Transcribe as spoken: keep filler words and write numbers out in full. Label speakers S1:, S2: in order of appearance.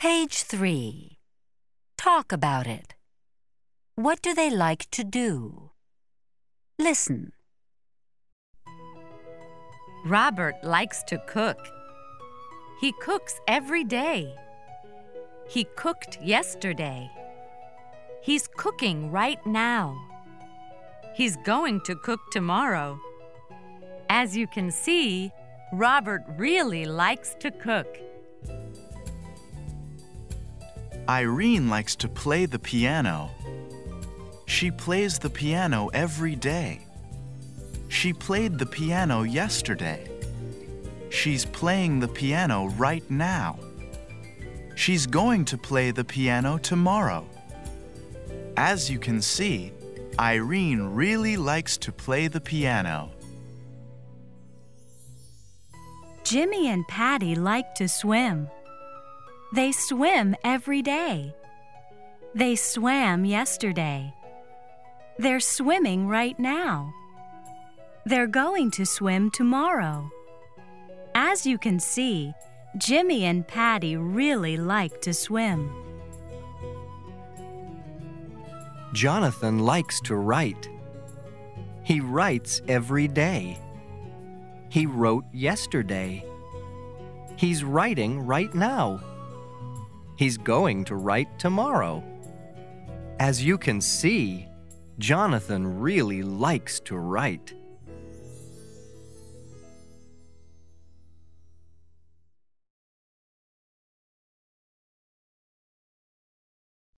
S1: Page three. Talk about it. What do they like to do? Listen.
S2: Robert likes to cook. He cooks every day. He cooked yesterday. He's cooking right now. He's going to cook tomorrow. As you can see, Robert really likes to cook.
S3: Irene likes to play the piano. She plays the piano every day. She played the piano yesterday. She's playing the piano right now. She's going to play the piano tomorrow. As you can see, Irene really likes to play the piano.
S4: Jimmy and Patty like to swim. They swim every day. They swam yesterday. They're swimming right now. They're going to swim tomorrow. As you can see, Jimmy and Patty really like to swim.
S5: Jonathan likes to write. He writes every day. He wrote yesterday. He's writing right now. He's going to write tomorrow. As you can see, Jonathan really likes to write.